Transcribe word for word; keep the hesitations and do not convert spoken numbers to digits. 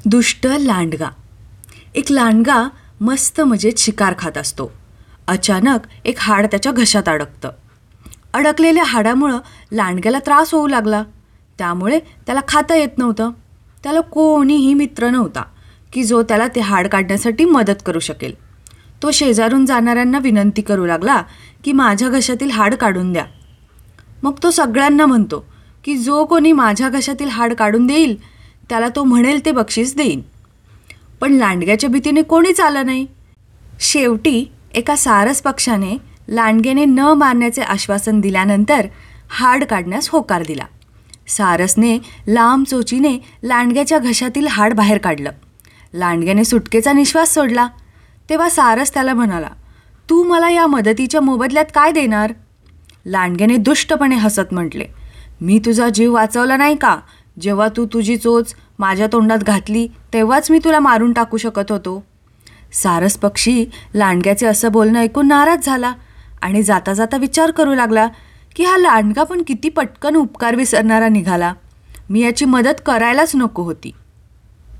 दुष्ट लांडगा. एक लांडगा मस्त मजेत शिकार खात असतो. अचानक एक हाड त्याच्या घशात अडकतं. अडकलेल्या हाडामुळं लांडग्याला त्रास होऊ लागला. त्यामुळे त्याला खाता येत नव्हतं. त्याला कोणीही मित्र नव्हता की जो त्याला ते हाड काढण्यासाठी मदत करू शकेल. तो शेजारून जाणाऱ्यांना विनंती करू लागला की माझ्या घशातील हाड काढून द्या. मग तो सगळ्यांना म्हणतो की जो कोणी माझ्या घशातील हाड काढून देईल त्याला तो म्हणेल ते बक्षीस देईन. पण लांडग्याच्या भीतीने कोणीच आलं नाही. शेवटी एका सारस पक्षाने लांडग्याने न मारण्याचे आश्वासन दिल्यानंतर हाड काढण्यास होकार दिला. सारसने लांब चोचीने लांडग्याच्या घशातील हाड बाहेर काढलं. लांडग्याने सुटकेचा निश्वास सोडला. तेव्हा सारस त्याला म्हणाला, तू मला या मदतीच्या मोबदल्यात काय देणार? लांडग्याने दुष्टपणे हसत म्हटले, मी तुझा जीव वाचवला नाही का? जेव्हा तू तुझी चोच माझ्या तोंडात घातली तेव्हाच मी तुला मारून टाकू शकत होतो. सारस पक्षी लांडग्याचे असं बोलणं ऐकून नाराज झाला आणि जाता जाता विचार करू लागला की हा लांडगा पण किती पटकन उपकार विसरणारा निघाला. मी याची मदत करायलाच नको होती.